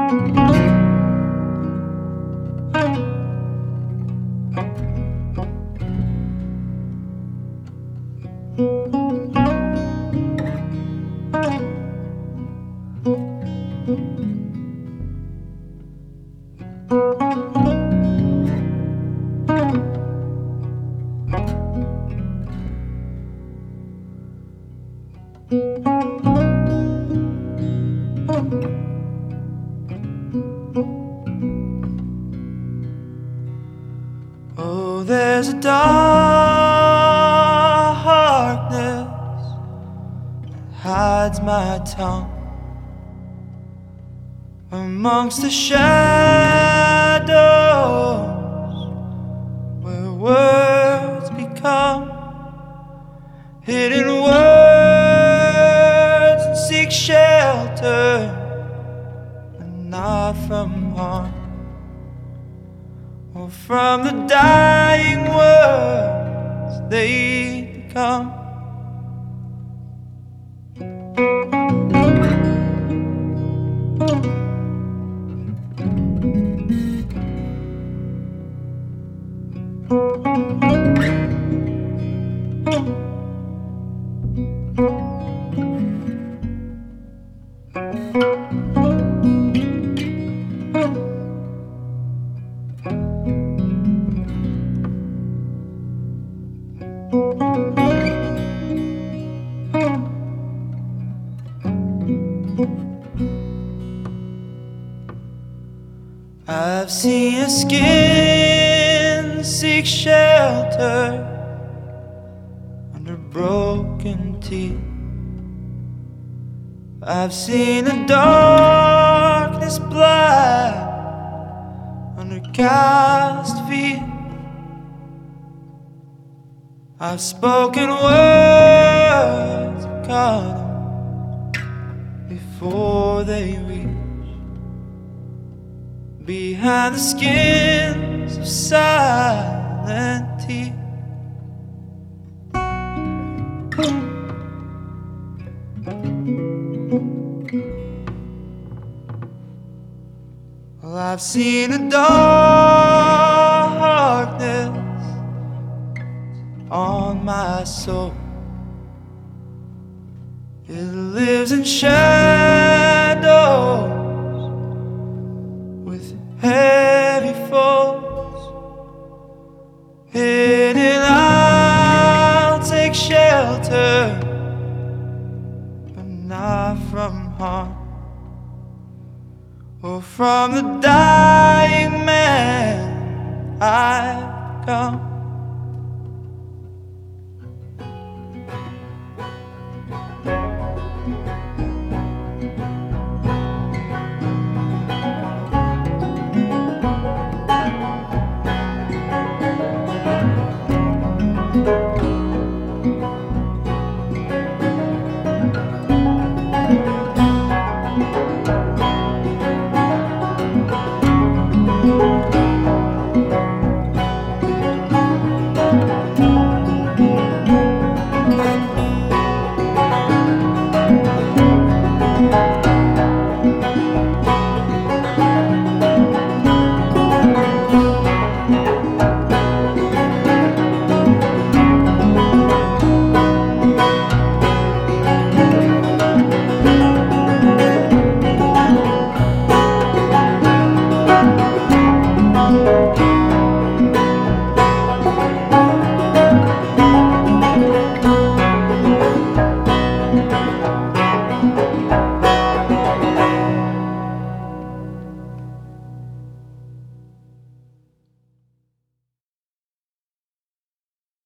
Oh, there's a darkness that hides my tongue amongst the shadows, where words become hidden words and seek shelter, and not from harm, or from the dying words they become. I've seen a skin seek shelter under broken teeth. I've seen the darkness black under cast feet. I've spoken words, caught them before they reach behind the skins of silent teeth. Well, I've seen a darkness on my soul. It lives in shadows with heavy folds. Hidden, I'll take shelter, but not from harm, or from the dying man I've become.